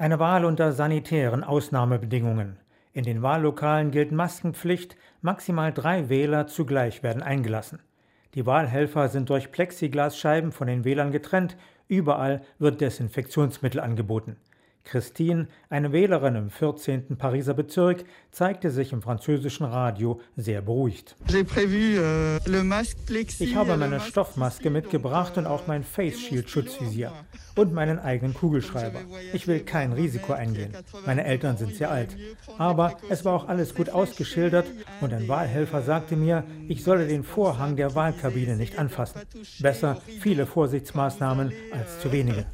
Eine Wahl unter sanitären Ausnahmebedingungen. In den Wahllokalen gilt Maskenpflicht, maximal 3 Wähler zugleich werden eingelassen. Die Wahlhelfer sind durch Plexiglasscheiben von den Wählern getrennt, überall wird Desinfektionsmittel angeboten. Christine, eine Wählerin im 14. Pariser Bezirk, zeigte sich im französischen Radio sehr beruhigt. Ich habe meine Stoffmaske mitgebracht und auch mein Face Shield Schutzvisier und meinen eigenen Kugelschreiber. Ich will kein Risiko eingehen. Meine Eltern sind sehr alt. Aber es war auch alles gut ausgeschildert und ein Wahlhelfer sagte mir, ich solle den Vorhang der Wahlkabine nicht anfassen. Besser viele Vorsichtsmaßnahmen als zu wenige.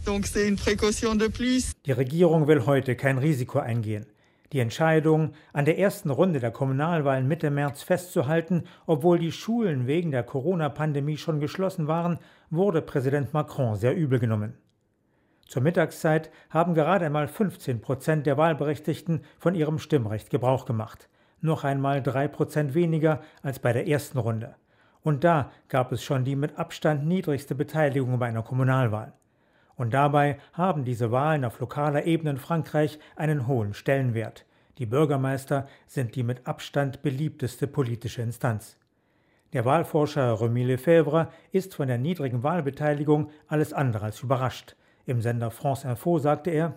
Die Regierung will heute kein Risiko eingehen. Die Entscheidung, an der ersten Runde der Kommunalwahlen Mitte März festzuhalten, obwohl die Schulen wegen der Corona-Pandemie schon geschlossen waren, wurde Präsident Macron sehr übel genommen. Zur Mittagszeit haben gerade einmal 15% der Wahlberechtigten von ihrem Stimmrecht Gebrauch gemacht. Noch einmal 3% weniger als bei der ersten Runde. Und da gab es schon die mit Abstand niedrigste Beteiligung bei einer Kommunalwahl. Und dabei haben diese Wahlen auf lokaler Ebene in Frankreich einen hohen Stellenwert. Die Bürgermeister sind die mit Abstand beliebteste politische Instanz. Der Wahlforscher Rémi Lefebvre ist von der niedrigen Wahlbeteiligung alles andere als überrascht. Im Sender France Info sagte er,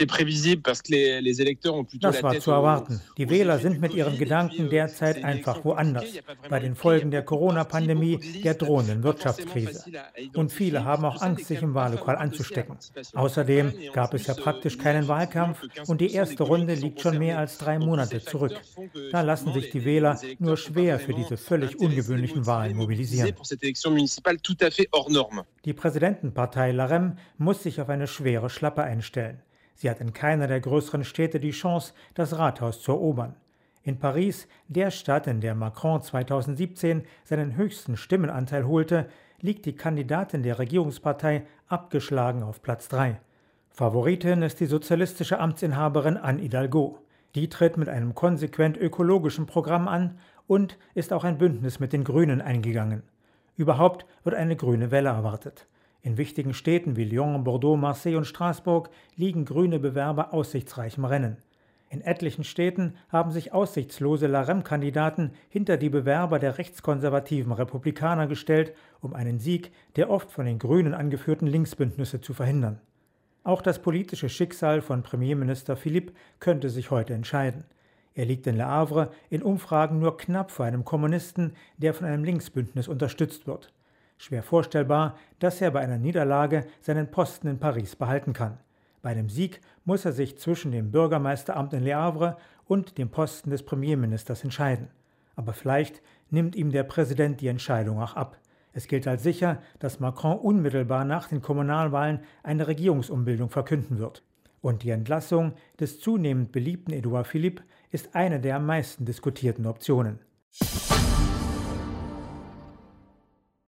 das war zu erwarten. Die Wähler sind mit ihren Gedanken derzeit einfach woanders, bei den Folgen der Corona-Pandemie, der drohenden Wirtschaftskrise. Und viele haben auch Angst, sich im Wahllokal anzustecken. Außerdem gab es ja praktisch keinen Wahlkampf und die erste Runde liegt schon mehr als 3 Monate zurück. Da lassen sich die Wähler nur schwer für diese völlig ungewöhnlichen Wahlen mobilisieren. Die Präsidentenpartei LaREM muss sich auf eine schwere Schlappe einstellen. Sie hat in keiner der größeren Städte die Chance, das Rathaus zu erobern. In Paris, der Stadt, in der Macron 2017 seinen höchsten Stimmenanteil holte, liegt die Kandidatin der Regierungspartei abgeschlagen auf Platz 3. Favoritin ist die sozialistische Amtsinhaberin Anne Hidalgo. Die tritt mit einem konsequent ökologischen Programm an und ist auch ein Bündnis mit den Grünen eingegangen. Überhaupt wird eine grüne Welle erwartet. In wichtigen Städten wie Lyon, Bordeaux, Marseille und Straßburg liegen grüne Bewerber aussichtsreich im Rennen. In etlichen Städten haben sich aussichtslose LaREM-Kandidaten hinter die Bewerber der rechtskonservativen Republikaner gestellt, um einen Sieg der oft von den Grünen angeführten Linksbündnisse zu verhindern. Auch das politische Schicksal von Premierminister Philippe könnte sich heute entscheiden. Er liegt in Le Havre in Umfragen nur knapp vor einem Kommunisten, der von einem Linksbündnis unterstützt wird. Schwer vorstellbar, dass er bei einer Niederlage seinen Posten in Paris behalten kann. Bei einem Sieg muss er sich zwischen dem Bürgermeisteramt in Le Havre und dem Posten des Premierministers entscheiden. Aber vielleicht nimmt ihm der Präsident die Entscheidung auch ab. Es gilt als sicher, dass Macron unmittelbar nach den Kommunalwahlen eine Regierungsumbildung verkünden wird. Und die Entlassung des zunehmend beliebten Edouard Philippe ist eine der am meisten diskutierten Optionen.